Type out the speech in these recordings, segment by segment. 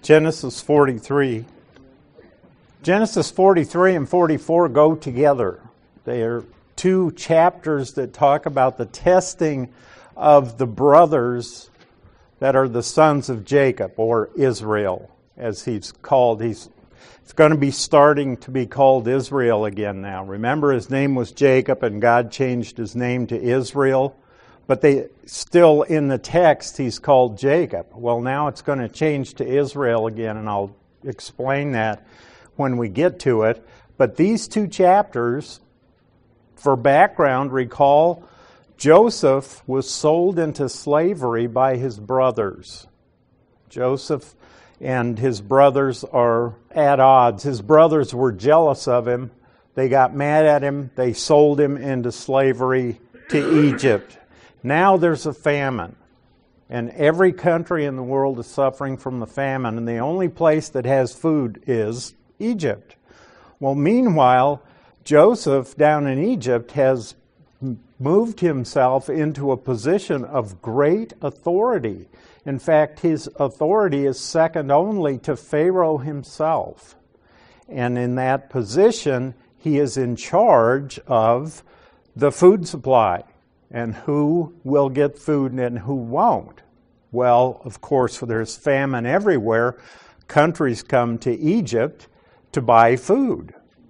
Genesis 43. Genesis 43 and 44 go together. They are two chapters that talk about the testing of the brothers that are the sons of Jacob, or Israel, as he's called. It's going to be starting to be called Israel again now. Remember, his name was Jacob, and God changed his name to Israel. But still in the text, he's called Jacob. Well, now it's going to change to Israel again, and I'll explain that when we get to it. But these two chapters, for background, recall Joseph was sold into slavery by his brothers. Joseph and his brothers are at odds. His brothers were jealous of him. They got mad at him. They sold him into slavery to Egypt. Now there's a famine, and every country in the world is suffering from the famine, and the only place that has food is Egypt. Well, meanwhile, Joseph down in Egypt has moved himself into a position of great authority. In fact, his authority is second only to Pharaoh himself. And in that position, he is in charge of the food supply and who will get food and who won't. Well, of course, there's famine everywhere. Countries come to Egypt to buy food.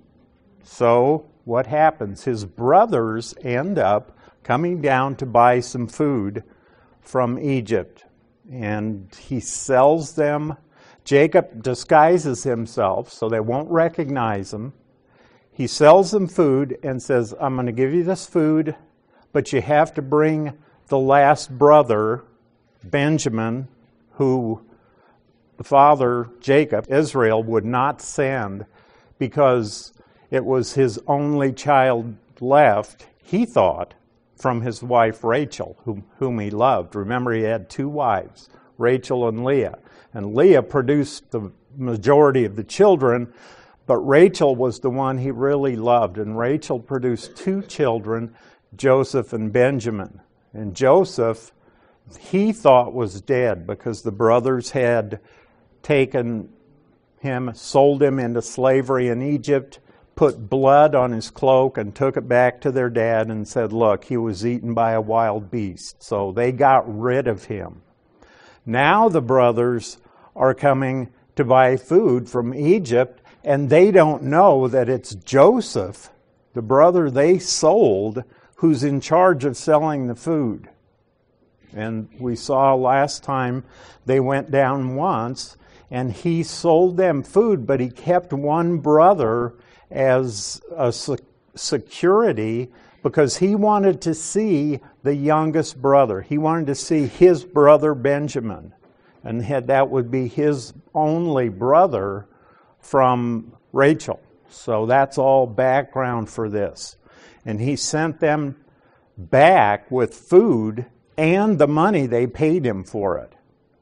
So what happens? His brothers end up coming down to buy some food from Egypt. And he sells them. Jacob disguises himself so they won't recognize him. He sells them food and says, I'm going to give you this food, but you have to bring the last brother, Benjamin, who the father, Jacob, Israel, would not send because it was his only child left, he thought, from his wife Rachel, whom he loved. Remember, he had two wives, Rachel and Leah. And Leah produced the majority of the children, but Rachel was the one he really loved. And Rachel produced two children, Joseph and Benjamin. And Joseph, he thought was dead because the brothers had taken him, sold him into slavery in Egypt, put blood on his cloak and took it back to their dad and said, look, he was eaten by a wild beast. So they got rid of him. Now the brothers are coming to buy food from Egypt, and they don't know that it's Joseph, the brother they sold, who's in charge of selling the food. And we saw last time they went down once, and he sold them food, but he kept one brother as a security because he wanted to see the youngest brother. He wanted to see his brother Benjamin, and that would be his only brother from Rachel. So that's all background for this. And he sent them back with food and the money they paid him for it.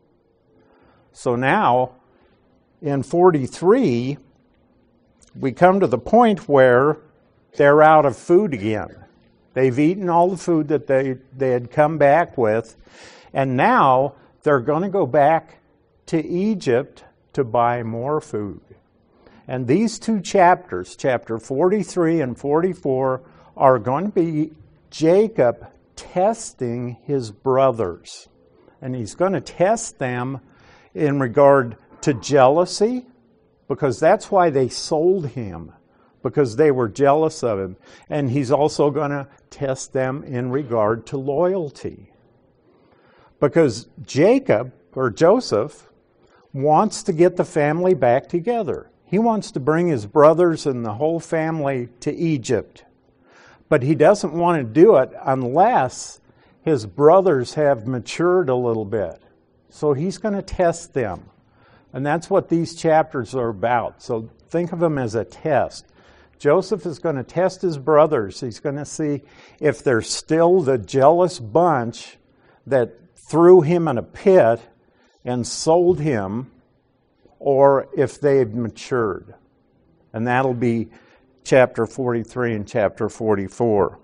So now, in 43, we come to the point where they're out of food again. They've eaten all the food that they had come back with, and now they're going to go back to Egypt to buy more food. And these two chapters, chapter 43 and 44, are going to be Jacob testing his brothers. And he's going to test them in regard to jealousy, because that's why they sold him, because they were jealous of him. And he's also going to test them in regard to loyalty. Because Jacob, or Joseph, wants to get the family back together. He wants to bring his brothers and the whole family to Egypt. But he doesn't want to do it unless his brothers have matured a little bit. So he's going to test them. And that's what these chapters are about. So think of them as a test. Joseph is going to test his brothers. He's going to see if they're still the jealous bunch that threw him in a pit and sold him, or if they've matured. And that'll be chapter 43 and chapter 44.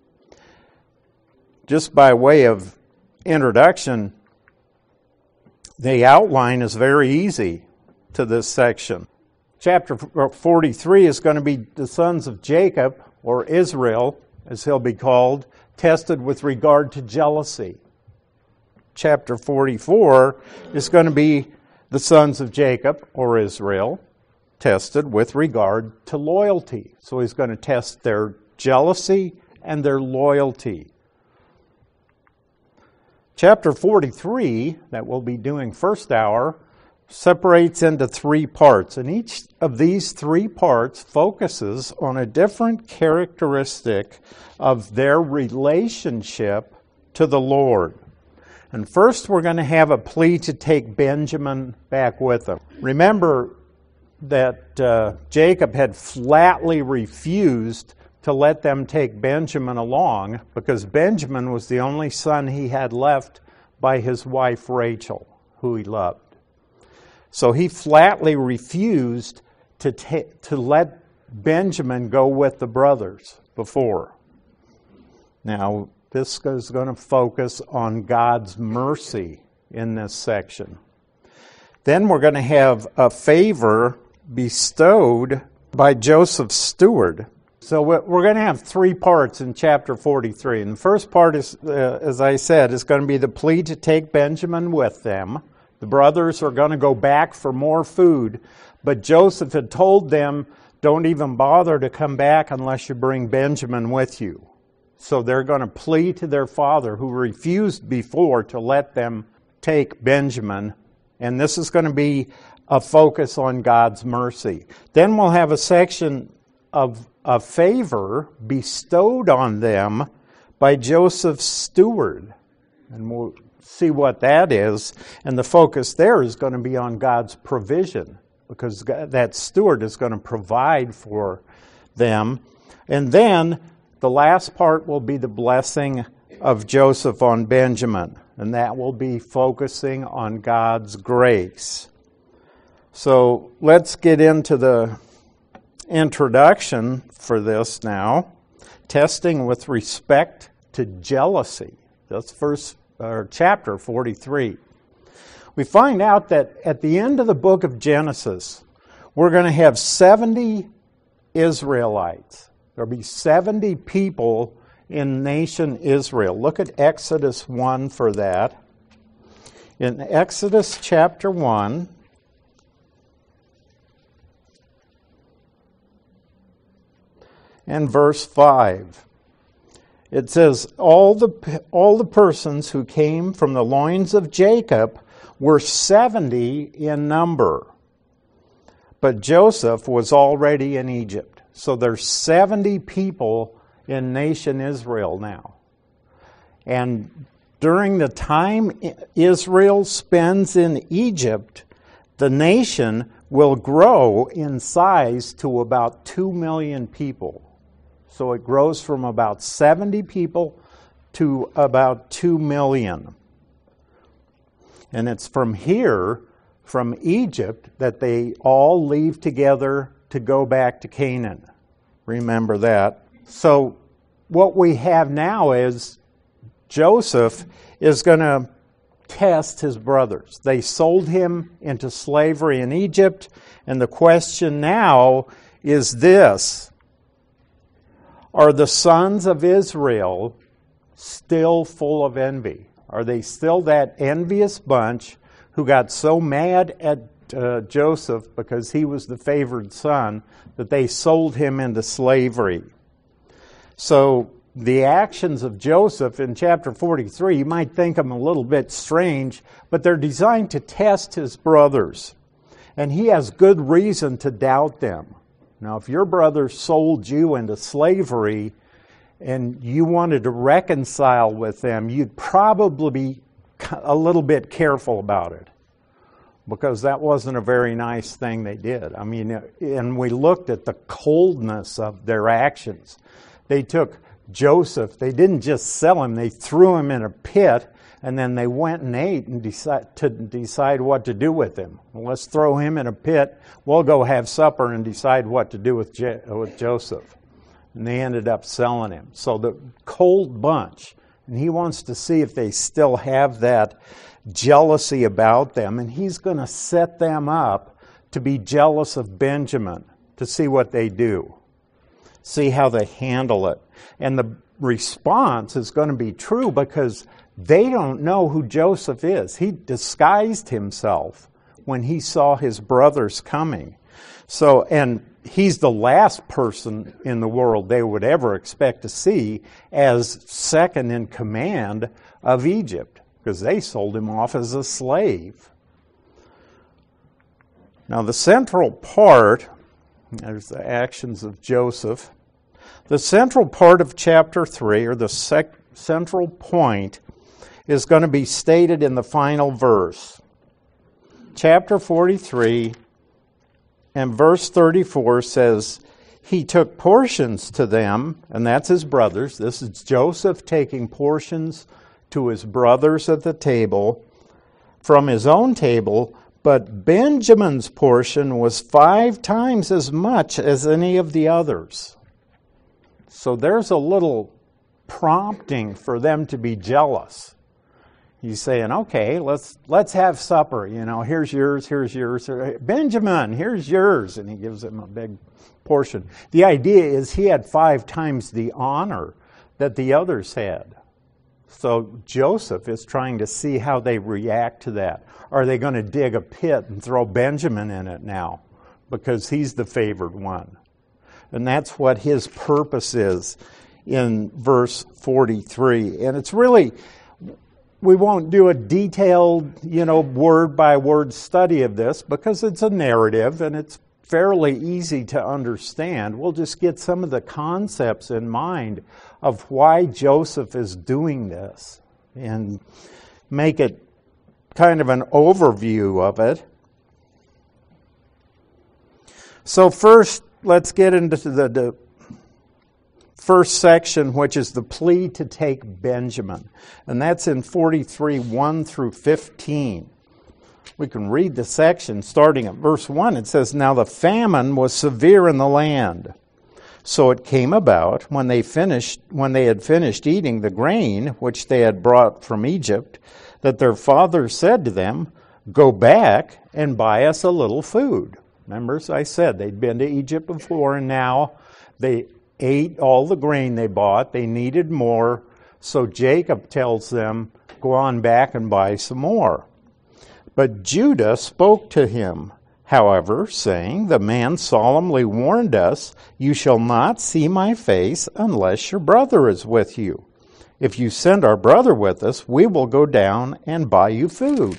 Just by way of introduction, The outline is very easy to this section. Chapter 43 is going to be the sons of Jacob, or Israel, as he'll be called, tested with regard to jealousy. Chapter 44 is going to be the sons of Jacob, or Israel, tested with regard to loyalty. So he's going to test their jealousy and their loyalty. Chapter 43, that we'll be doing first hour, separates into 3 parts. And each of these 3 parts focuses on a different characteristic of their relationship to the Lord. And first we're going to have a plea to take Benjamin back with them. Remember that Jacob had flatly refused to let them take Benjamin along because Benjamin was the only son he had left by his wife Rachel, who he loved. So he flatly refused to let Benjamin go with the brothers before. Now, this is going to focus on God's mercy in this section. Then we're going to have a favor bestowed by Joseph's steward. So we're going to have 3 parts in chapter 43. And the first part is, as I said, is going to be the plea to take Benjamin with them. The brothers are going to go back for more food, but Joseph had told them, don't even bother to come back unless you bring Benjamin with you. So they're going to plead to their father, who refused before to let them take Benjamin. And this is going to be a focus on God's mercy. Then we'll have a section of a favor bestowed on them by Joseph's steward. And we'll see what that is. And the focus there is going to be on God's provision, because that steward is going to provide for them. And then the last part will be the blessing of Joseph on Benjamin, and that will be focusing on God's grace. So let's get into the introduction for this now. Testing with respect to jealousy. That's chapter 43. We find out that at the end of the book of Genesis, we're going to have 70 Israelites. There'll be 70 people in nation Israel. Look at Exodus 1 for that. In Exodus chapter 1, and verse 5, it says, all the persons who came from the loins of Jacob were 70 in number. But Joseph was already in Egypt. So there's 70 people in nation Israel now. And during the time Israel spends in Egypt, the nation will grow in size to about 2 million people. So it grows from about 70 people to about 2 million. And it's from here, from Egypt, that they all leave together to go back to Canaan. Remember that. So what we have now is Joseph is going to test his brothers. They sold him into slavery in Egypt, and the question now is this: are the sons of Israel still full of envy? Are they still that envious bunch who got so mad at Joseph because he was the favored son that they sold him into slavery? So the actions of Joseph in chapter 43, you might think them a little bit strange, but they're designed to test his brothers. And he has good reason to doubt them. Now, if your brother sold you into slavery and you wanted to reconcile with them, you'd probably be a little bit careful about it, because that wasn't a very nice thing they did. I mean, and we looked at the coldness of their actions. They took Joseph, they didn't just sell him, they threw him in a pit, and then they went and ate and decide what to do with him. Well, let's throw him in a pit, we'll go have supper and decide what to do with Joseph. And they ended up selling him. So the cold bunch. And he wants to see if they still have that jealousy about them. And he's going to set them up to be jealous of Benjamin, to see what they do, see how they handle it. And the response is going to be true because they don't know who Joseph is. He disguised himself when he saw his brothers coming. So, and he's the last person in the world they would ever expect to see as second in command of Egypt, because they sold him off as a slave. Now, the central part, there's the actions of Joseph. The central part of chapter 3, or the central point, is going to be stated in the final verse. Chapter 43 and verse 34 says, he took portions to them, and that's his brothers. This is Joseph taking portions to his brothers at the table from his own table, but Benjamin's portion was 5 times as much as any of the others. So there's a little prompting for them to be jealous. He's saying, okay, let's have supper. You know, here's yours. Benjamin, here's yours. And he gives him a big portion. The idea is he had 5 times the honor that the others had. So Joseph is trying to see how they react to that. Are they going to dig a pit and throw Benjamin in it now? Because he's the favored one. And that's what his purpose is in verse 43. And it's really, we won't do a detailed, word-by-word study of this because it's a narrative and it's fairly easy to understand. We'll just get some of the concepts in mind of why Joseph is doing this and make it kind of an overview of it. So first, let's get into the first section, which is the plea to take Benjamin. And that's in 43, 1 through 15. We can read the section starting at verse 1. It says, now the famine was severe in the land. So it came about when they had finished eating the grain which they had brought from Egypt, that their father said to them, go back and buy us a little food. Remember, as I said, they'd been to Egypt before, and now they ate all the grain they bought. They needed more. So Jacob tells them, go on back and buy some more. But Judah spoke to him, however, saying, the man solemnly warned us, you shall not see my face unless your brother is with you. If you send our brother with us, we will go down and buy you food.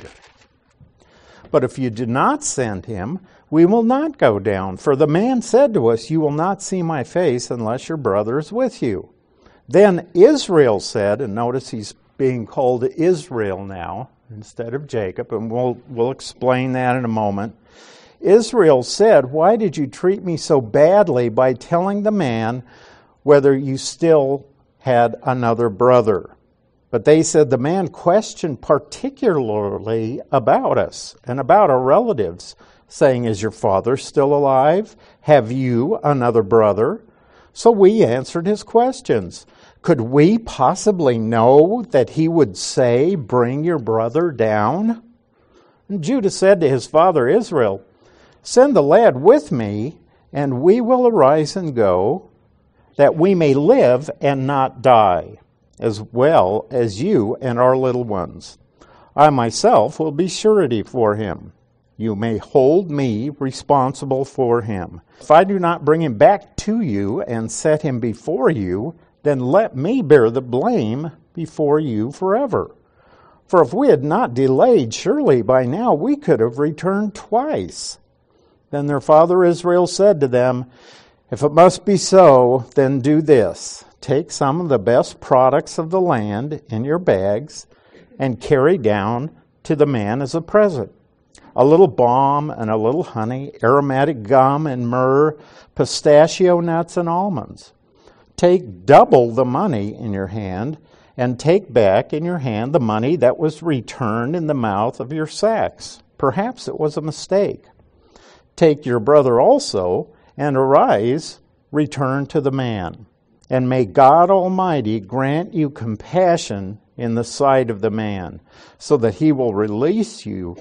But if you do not send him, we will not go down. For the man said to us, you will not see my face unless your brother is with you. Then Israel said, and notice he's being called Israel now instead of Jacob, and we'll explain that in a moment. Israel said, why did you treat me so badly by telling the man whether you still had another brother? But they said, the man questioned particularly about us and about our relatives, saying, is your father still alive? Have you another brother? So we answered his questions. Could we possibly know that he would say, bring your brother down? And Judah said to his father Israel, send the lad with me, and we will arise and go, that we may live and not die, as well as you and our little ones. I myself will be surety for him. You may hold me responsible for him. If I do not bring him back to you and set him before you, then let me bear the blame before you forever. For if we had not delayed, surely by now we could have returned twice. Then their father Israel said to them, if it must be so, then do this. Take some of the best products of the land in your bags and carry down to the man as a present. A little balm and a little honey, aromatic gum and myrrh, pistachio nuts and almonds. Take double the money in your hand, and take back in your hand the money that was returned in the mouth of your sacks. Perhaps it was a mistake. Take your brother also, and arise, return to the man. And may God Almighty grant you compassion in the sight of the man, so that he will release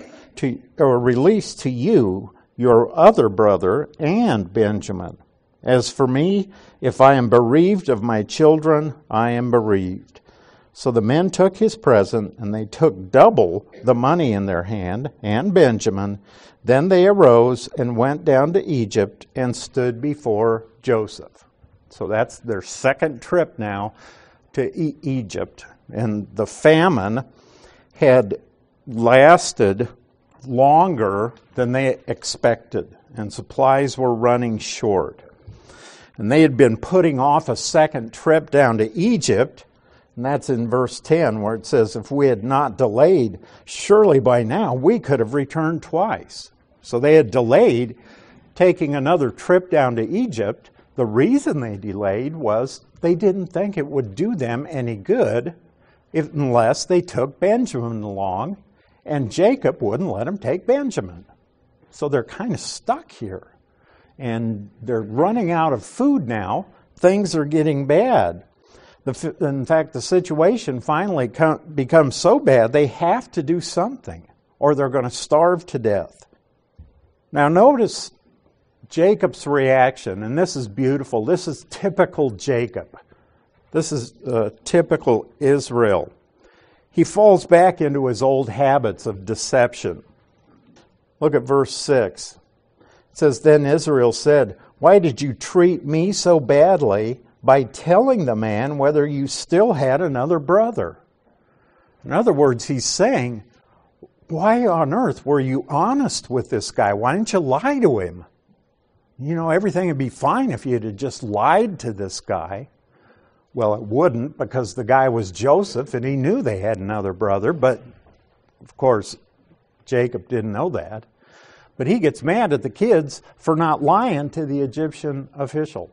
to you your other brother and Benjamin. As for me, if I am bereaved of my children, I am bereaved." So the men took his present, and they took double the money in their hand, and Benjamin. Then they arose and went down to Egypt and stood before Joseph. So that's their second trip now to Egypt. And the famine had lasted longer than they expected, and supplies were running short. And they had been putting off a second trip down to Egypt, and that's in verse 10 where it says, "If we had not delayed, surely by now we could have returned twice." So they had delayed taking another trip down to Egypt. The reason they delayed was they didn't think it would do them any good unless they took Benjamin along, and Jacob wouldn't let them take Benjamin. So they're kind of stuck here. And they're running out of food now. Things are getting bad. In fact, the situation finally becomes so bad they have to do something, or they're going to starve to death. Now notice Jacob's reaction, and this is beautiful. This is typical Jacob. This is typical Israel. He falls back into his old habits of deception. Look at verse 6. It says, "Then Israel said, 'Why did you treat me so badly by telling the man whether you still had another brother?'" In other words, he's saying, why on earth were you honest with this guy? Why didn't you lie to him? You know, everything would be fine if you had just lied to this guy. Well, it wouldn't, because the guy was Joseph and he knew they had another brother, but of course Jacob didn't know that. But he gets mad at the kids for not lying to the Egyptian official.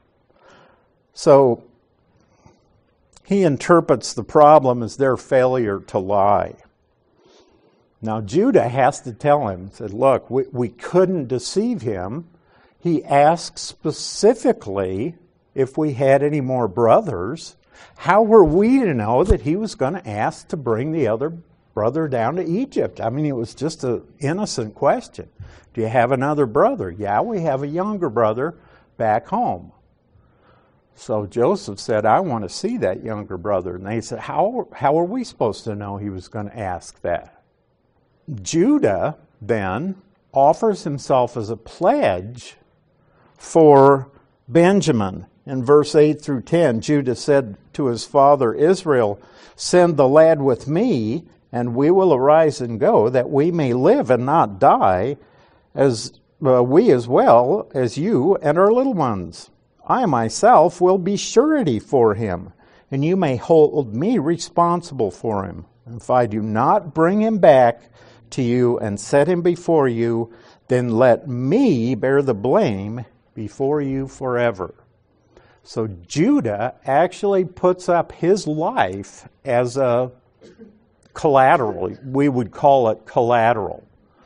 So he interprets the problem as their failure to lie. Now Judah has to tell him, said, "Look, we couldn't deceive him. He asked specifically if we had any more brothers. How were we to know that he was going to ask to bring the other brother down to Egypt?" I mean, it was just an innocent question. "Do you have another brother?" "Yeah, we have a younger brother back home." So Joseph said, "I want to see that younger brother." And they said, how are we supposed to know he was going to ask that? Judah then offers himself as a pledge for Benjamin. In verse 8 through 10, Judah said to his father Israel, "Send the lad with me, and we will arise and go, that we may live and not die, we as well as you and our little ones. I myself will be surety for him, and you may hold me responsible for him. If I do not bring him back to you and set him before you, then let me bear the blame before you forever." So Judah actually puts up his life as a collateral. We would call it collateral.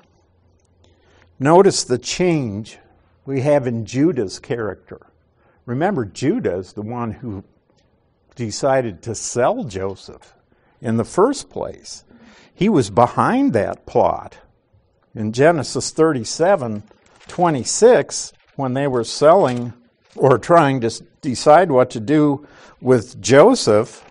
Notice the change we have in Judah's character. Remember, Judah is the one who decided to sell Joseph in the first place. He was behind that plot. In Genesis 37:26, when they were selling or trying to decide what to do with Joseph,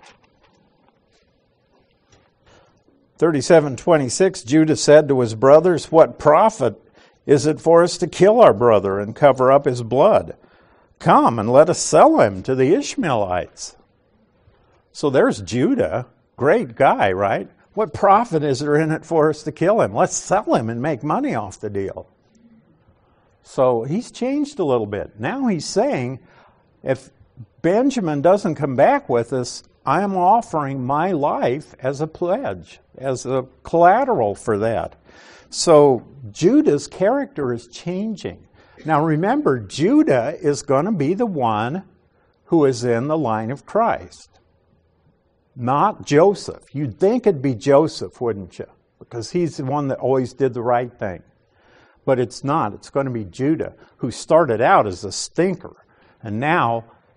37:26, Judah said to his brothers, "What profit is it for us to kill our brother and cover up his blood? Come and let us sell him to the Ishmaelites." So there's Judah, great guy, right? What profit is there in it for us to kill him? Let's sell him and make money off the deal. So he's changed a little bit. Now he's saying, if Benjamin doesn't come back with us, I am offering my life as a pledge, as a collateral for that. So Judah's character is changing. Now remember, Judah is going to be the one who is in the line of Christ, not Joseph. You'd think it'd be Joseph, wouldn't you? Because he's the one that always did the right thing. But it's not. It's going to be Judah, who started out as a stinker, and now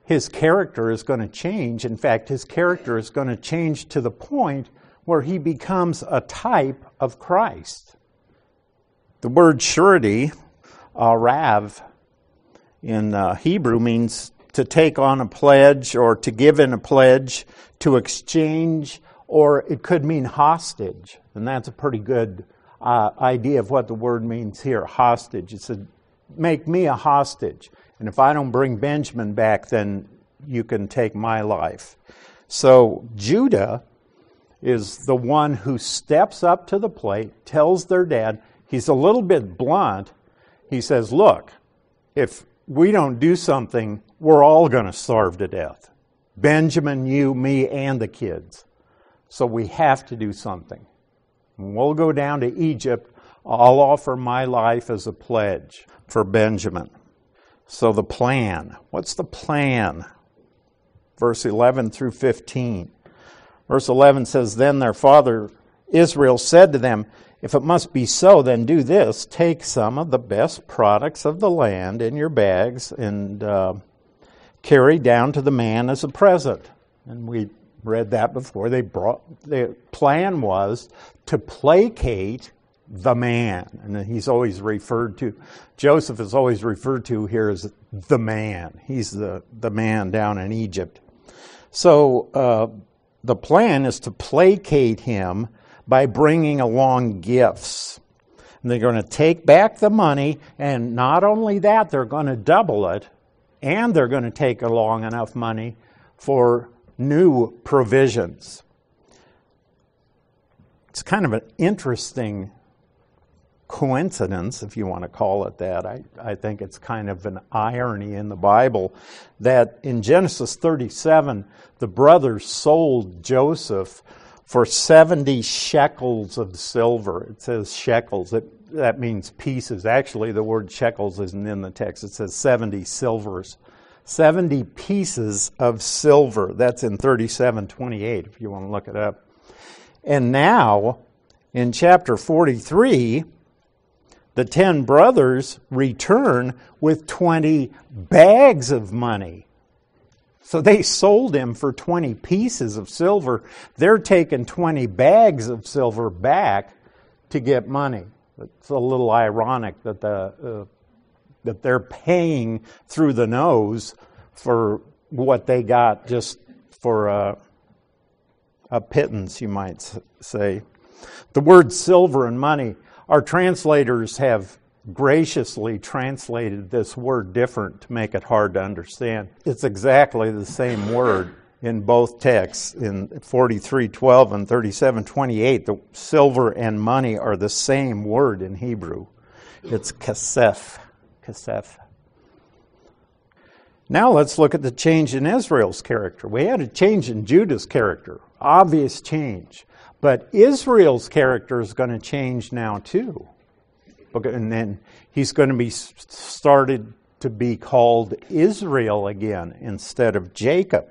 his character is going to change. In fact, his character is going to change to the point where he becomes a type of Christ. The word surety, rav, in Hebrew means to take on a pledge or to give in a pledge, to exchange, or it could mean hostage. And that's a pretty good idea of what the word means here, hostage. It said, make me a hostage. And if I don't bring Benjamin back, then you can take my life. So Judah is the one who steps up to the plate, tells their dad, he's a little bit blunt. He says, look, if we don't do something, we're all going to starve to death. Benjamin, you, me, and the kids. So we have to do something. And we'll go down to Egypt. I'll offer my life as a pledge for Benjamin. So the plan. What's the plan? Verse 11 through 15. Verse 11 says, then their father Israel said to them, if it must be so, then do this. Take some of the best products of the land in your bags and carry down to the man as a present. And we read that before. The plan was to placate the man. And he's always referred to, Joseph is always referred to here as the man. He's the man down in Egypt. So the plan is to placate him by bringing along gifts. And they're going to take back the money, and not only that, they're going to double it, and they're going to take along enough money for new provisions. It's kind of an interesting coincidence, if you want to call it that. I think it's kind of an irony in the Bible that in Genesis 37, the brothers sold Joseph for 70 shekels of silver. It says shekels. That means pieces. Actually, the word shekels isn't in the text. It says 70 silvers. 70 pieces of silver. That's in 37:28, if you want to look it up. And now, in chapter 43, the 10 brothers return with 20 bags of money. So they sold him for 20 pieces of silver. They're taking 20 bags of silver back to get money. It's a little ironic that that they're paying through the nose for what they got just for a pittance, you might say. The word silver and money, our translators have graciously translated this word different to make it hard to understand. It's exactly the same word in both texts. In 43:12 and 37:28, the silver and money are the same word in Hebrew. It's kesef. Kesef. Now let's look at the change in Israel's character. We had a change in Judah's character, obvious change. But Israel's character is going to change now too. And then he's going to be started to be called Israel again instead of Jacob.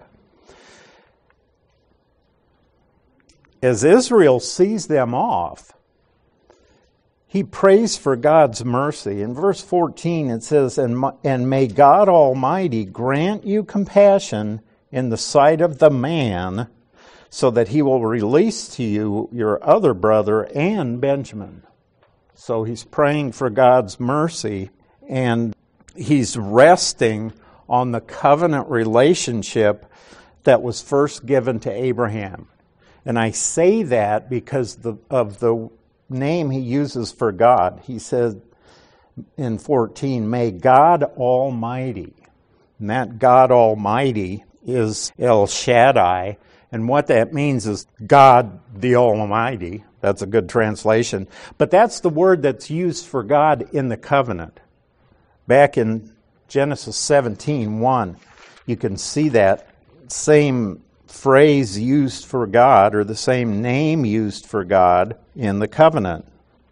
As Israel sees them off, he prays for God's mercy. In verse 14 it says, and may God Almighty grant you compassion in the sight of the man, so that he will release to you your other brother and Benjamin. So he's praying for God's mercy, and he's resting on the covenant relationship that was first given to Abraham. And I say that because of the name he uses for God. He says in 14, may God Almighty. And that God Almighty is El Shaddai. And what that means is God the Almighty. That's a good translation. But that's the word that's used for God in the covenant. Back in Genesis 17:1, you can see that same phrase used for God, or the same name used for God in the covenant.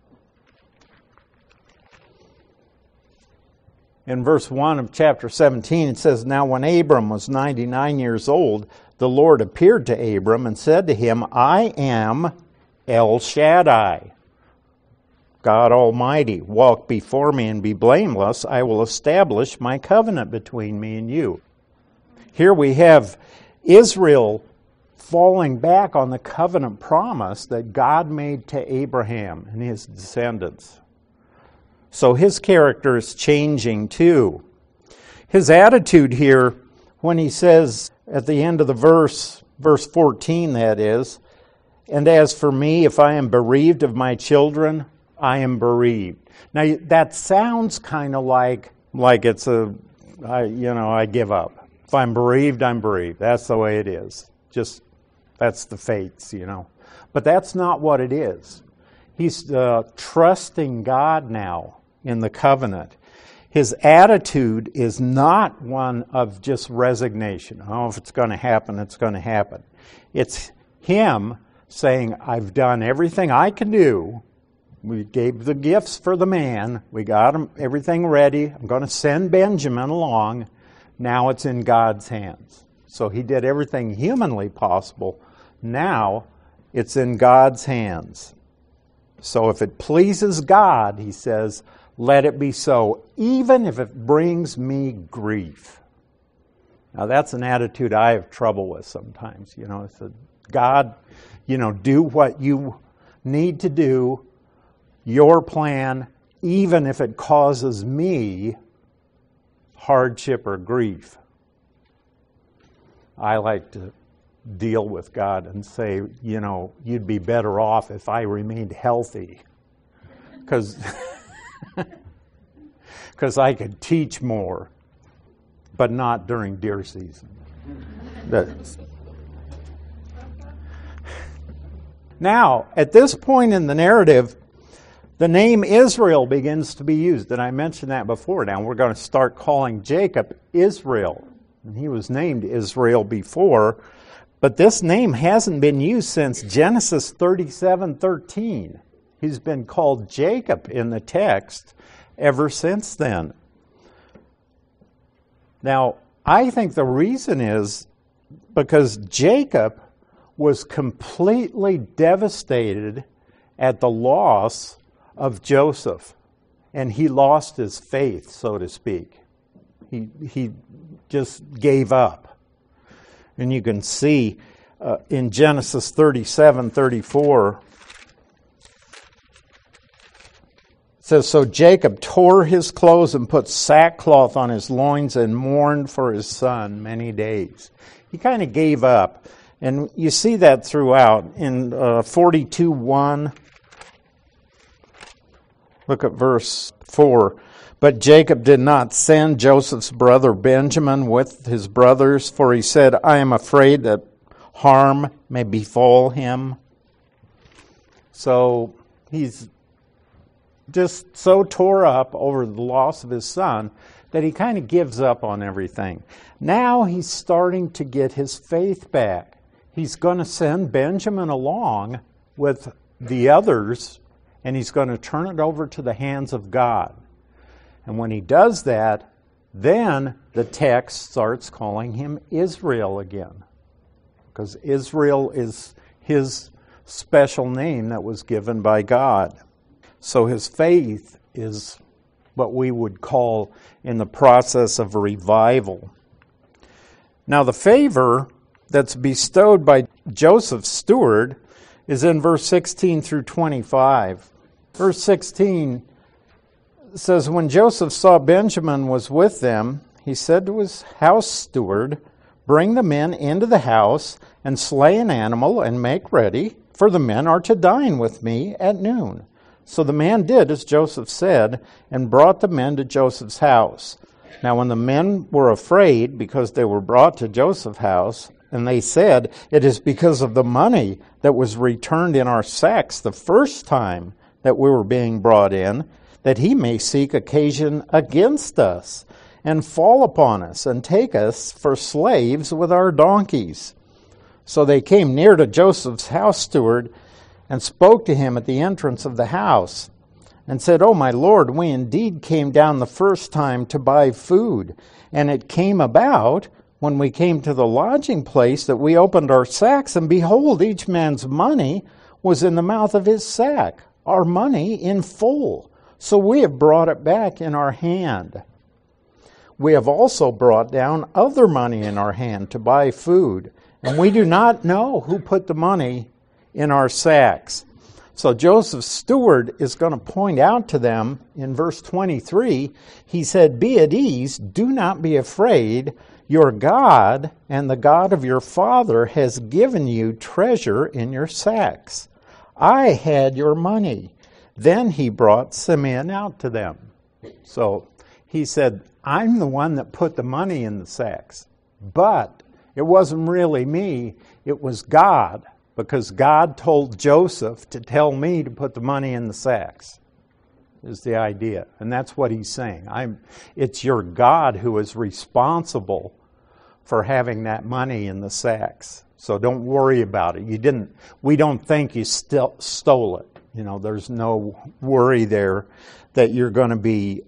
In verse 1 of chapter 17, it says, now when Abram was 99 years old, the Lord appeared to Abram and said to him, I am El Shaddai, God Almighty. Walk before me and be blameless. I will establish my covenant between me and you. Here we have Israel falling back on the covenant promise that God made to Abraham and his descendants. So his character is changing too. His attitude here, when he says at the end of the verse 14 that is, and as for me, if I am bereaved of my children, I am bereaved. Now that sounds kind of like it's I give up. If I'm bereaved, I'm bereaved. That's the way it is. That's the fates, But that's not what it is. He's trusting God now in the covenant. His attitude is not one of just resignation. Oh, if it's going to happen, it's going to happen. It's him saying, I've done everything I can do. We gave the gifts for the man. We got everything ready. I'm going to send Benjamin along. Now it's in God's hands. So he did everything humanly possible. Now it's in God's hands. So if it pleases God, he says, let it be so, even if it brings me grief. Now that's an attitude I have trouble with sometimes. It's God, do what you need to do, your plan, even if it causes me hardship or grief. I like to deal with God and say, you'd be better off if I remained healthy. Because I could teach more, but not during deer season. Now, at this point in the narrative, the name Israel begins to be used. And I mentioned that before. Now we're going to start calling Jacob Israel. And he was named Israel before, but this name hasn't been used since Genesis 37:13. He's been called Jacob in the text ever since then. Now, I think the reason is because Jacob was completely devastated at the loss of Joseph, and he lost his faith, so to speak. He just gave up. And you can see in Genesis 37:34, it says, so Jacob tore his clothes and put sackcloth on his loins and mourned for his son many days. He kind of gave up. And you see that throughout. In 42:1, look at verse 4. But Jacob did not send Joseph's brother Benjamin with his brothers, for he said, I am afraid that harm may befall him. So he's just so tore up over the loss of his son that he kind of gives up on everything. Now he's starting to get his faith back. He's going to send Benjamin along with the others, and he's going to turn it over to the hands of God. And when he does that, then the text starts calling him Israel again. Because Israel is his special name that was given by God. So his faith is what we would call in the process of revival. Now the favor that's bestowed by Joseph's steward is in verse 16 through 25. Verse 16 says, when Joseph saw Benjamin was with them, he said to his house steward, bring the men into the house and slay an animal and make ready, for the men are to dine with me at noon. So the man did as Joseph said and brought the men to Joseph's house. Now when the men were afraid because they were brought to Joseph's house, and they said, it is because of the money that was returned in our sacks the first time that we were being brought in, that he may seek occasion against us, and fall upon us, and take us for slaves with our donkeys. So they came near to Joseph's house steward, and spoke to him at the entrance of the house, and said, O my lord, we indeed came down the first time to buy food, and it came about, when we came to the lodging place, that we opened our sacks, and behold, each man's money was in the mouth of his sack, our money in full. So we have brought it back in our hand. we have also brought down other money in our hand to buy food, and we do not know who put the money in our sacks. So Joseph's steward is going to point out to them in verse 23, he said, "Be at ease, do not be afraid. Your God and the God of your father has given you treasure in your sacks. I had your money." Then he brought Simeon out to them. So he said, "I'm the one that put the money in the sacks. But it wasn't really me, it was God. Because God told Joseph to tell me to put the money in the sacks," is the idea. And that's what he's saying. It's your God who is responsible for having that money in the sacks. So don't worry about it. We don't think you stole it. There's no worry there that you're going to be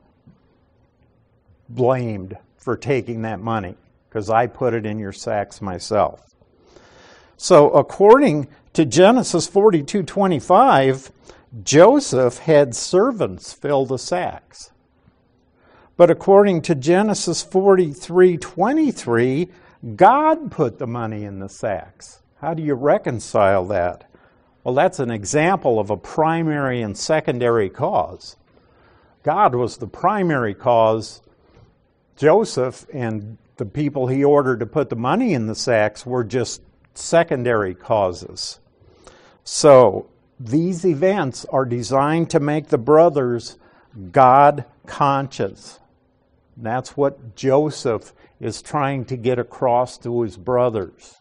blamed for taking that money, because I put it in your sacks myself. So according to Genesis 42:25, Joseph had servants fill the sacks. But according to Genesis 43:23, God put the money in the sacks. How do you reconcile that? Well, that's an example of a primary and secondary cause. God was the primary cause. Joseph and the people he ordered to put the money in the sacks were just secondary causes. So these events are designed to make the brothers God conscious. That's what Joseph is trying to get across to his brothers.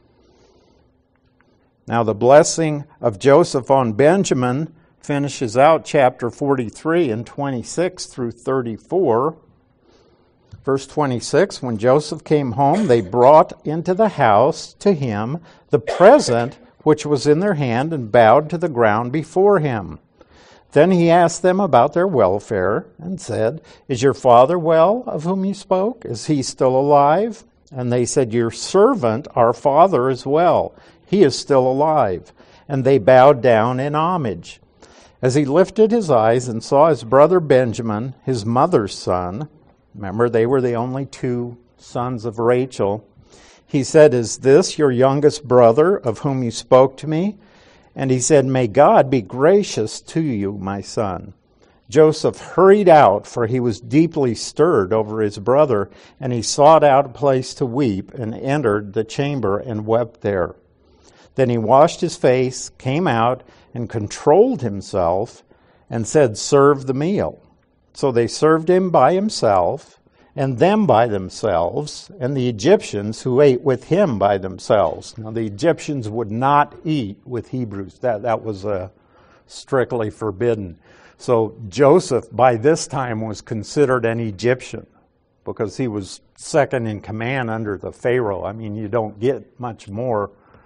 Now the blessing of Joseph on Benjamin finishes out chapter 43 and 26 through 34. Verse 26, when Joseph came home, they brought into the house to him the present which was in their hand and bowed to the ground before him. Then he asked them about their welfare and said, "Is your father well, of whom you spoke? Is he still alive?" And they said, "Your servant, our father, is well. He is still alive." And they bowed down in homage. As he lifted his eyes and saw his brother Benjamin, his mother's son, remember, they were the only two sons of Rachel, he said, "Is this your youngest brother of whom you spoke to me?" And he said, "May God be gracious to you, my son." Joseph hurried out, for he was deeply stirred over his brother, and he sought out a place to weep and entered the chamber and wept there. Then he washed his face, came out, and controlled himself, and said, "Serve the meal." So they served him by himself, and them by themselves, and the Egyptians who ate with him by themselves. Now the Egyptians would not eat with Hebrews. That was strictly forbidden. So Joseph by this time was considered an Egyptian because he was second in command under the Pharaoh. I mean, you don't get much more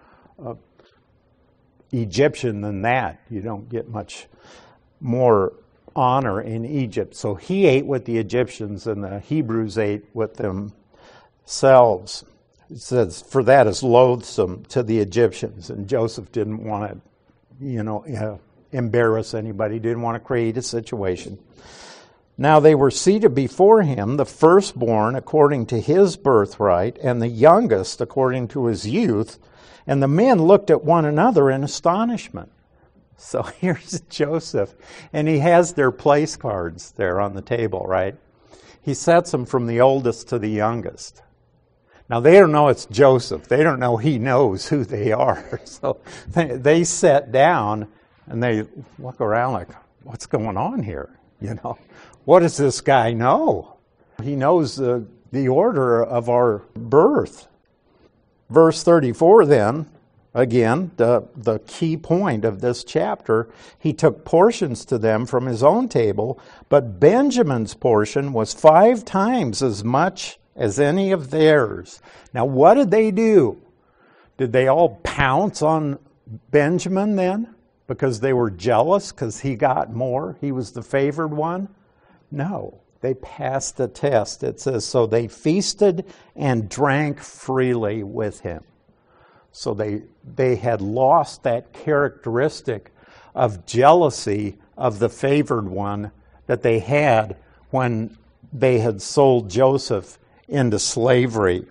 Egyptian than that. You don't get much more honor in Egypt. So he ate with the Egyptians and the Hebrews ate with themselves. It says, "For that is loathsome to the Egyptians." And Joseph didn't want to, embarrass anybody, didn't want to create a situation. Now they were seated before him, the firstborn according to his birthright, and the youngest according to his youth. And the men looked at one another in astonishment. So here's Joseph, and he has their place cards there on the table, right? He sets them from the oldest to the youngest. Now they don't know it's Joseph. They don't know he knows who they are. So they sit down and they look around like, what's going on here? What does this guy know? He knows the order of our birth. Verse 34 then, again, the key point of this chapter, he took portions to them from his own table, but Benjamin's portion was 5 times as much as any of theirs. Now, what did they do? Did they all pounce on Benjamin then because they were jealous because he got more? He was the favored one? No. They passed the test. It says, so they feasted and drank freely with him. So they had lost that characteristic of jealousy of the favored one that they had when they had sold Joseph into slavery.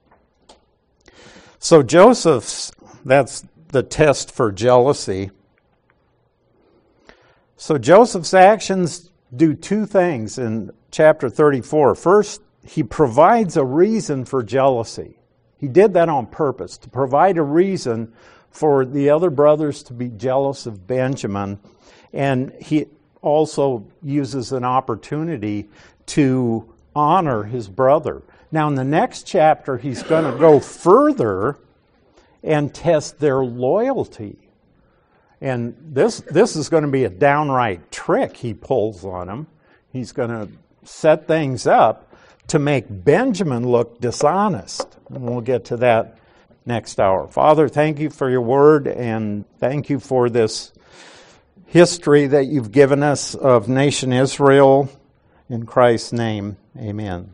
So that's the test for jealousy. So Joseph's actions do two things in chapter 34. First, he provides a reason for jealousy. He did that on purpose, to provide a reason for the other brothers to be jealous of Benjamin. And he also uses an opportunity to honor his brother. Now, in the next chapter, he's going to go further and test their loyalty. And this is going to be a downright trick he pulls on them. He's going to set things up to make Benjamin look dishonest. And we'll get to that next hour. Father, thank you for your word, and thank you for this history that you've given us of nation Israel. In Christ's name, amen.